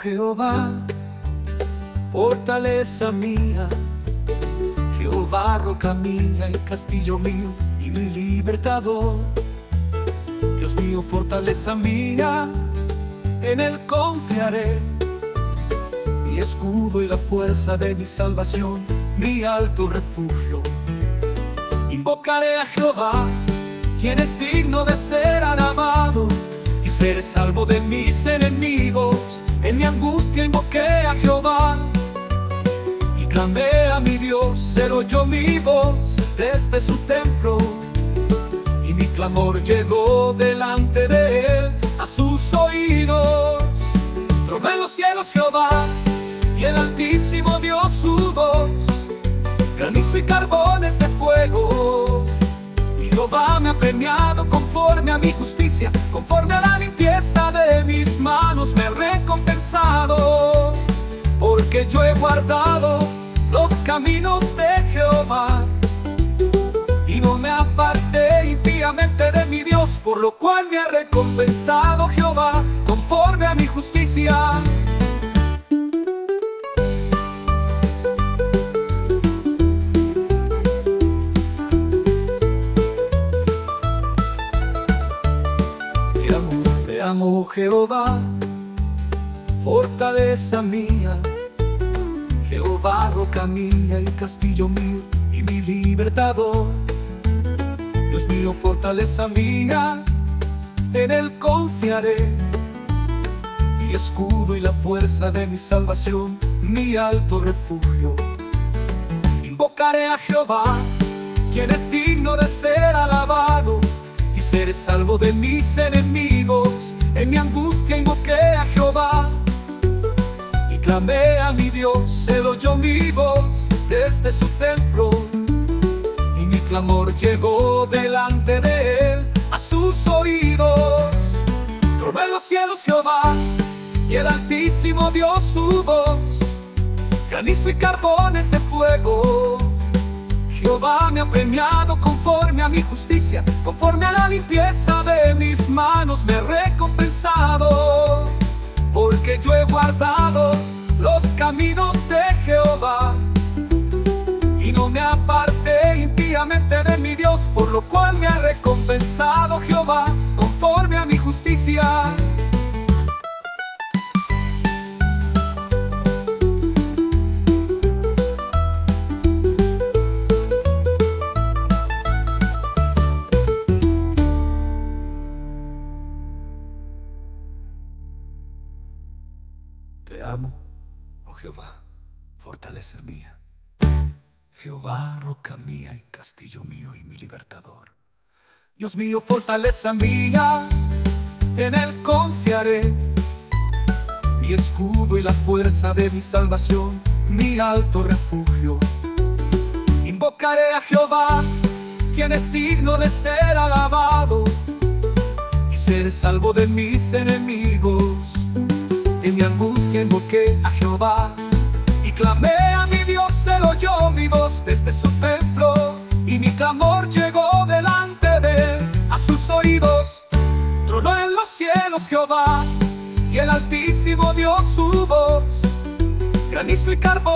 Jehová, fortaleza mía, Jehová, roca mía y castillo mío y mi libertador. Dios mío, fortaleza mía, en Él confiaré, mi escudo y la fuerza de mi salvación, mi alto refugio. Invocaré a Jehová, quien es digno de ser alabado, y seré salvo de mis enemigos. En mi angustia invoqué a Jehová, y clamé a mi Dios. Él oyó mi voz desde su templo, y mi clamor llegó delante de Él a sus oídos. Tronó en los cielos Jehová, y el Altísimo dio su voz, granizo y carbones de fuego. Y Jehová me ha premiado conforme a mi justicia, conforme a la limpieza de mis manos me ha recompensado. Porque yo he guardado los caminos de Jehová, y no me aparté impíamente de mi Dios, por lo cual me ha recompensado Jehová conforme a mi justicia. Te amo, Jehová, fortaleza mía, Jehová, roca mía y castillo mío y mi libertador. Dios mío, fortaleza mía, en Él confiaré, mi escudo y la fuerza de mi salvación, mi alto refugio. Invocaré a Jehová, quien es digno de ser alabado, y seré salvo de mis enemigos. En mi angustia invoqué a Jehová, y clamé a mi Dios. Él oyó mi voz desde su templo, y mi clamor llegó delante de Él a sus oídos. Tronó en los cielos Jehová, y el Altísimo dio su voz, granizo y carbones de fuego. Jehová me ha premiado conforme a mi justicia, conforme a la limpieza de mis manos me ha recompensado. Porque yo he guardado los caminos de Jehová, y no me aparté impíamente de mi Dios, por lo cual me ha recompensado Jehová conforme a mi justicia. Te amo, oh Jehová, fortaleza mía, Jehová, roca mía y castillo mío y mi libertador. Dios mío, fortaleza mía, en Él confiaré, mi escudo y la fuerza de mi salvación, mi alto refugio. Invocaré a Jehová, quien es digno de ser alabado, y seré salvo de mis enemigos. En mi angustia invoqué a Jehová, y clamé a mi Dios. Él oyó mi voz desde su templo, y mi clamor llegó delante de Él a sus oídos. Tronó en los cielos Jehová, y el Altísimo dio su voz, granizo y carbón.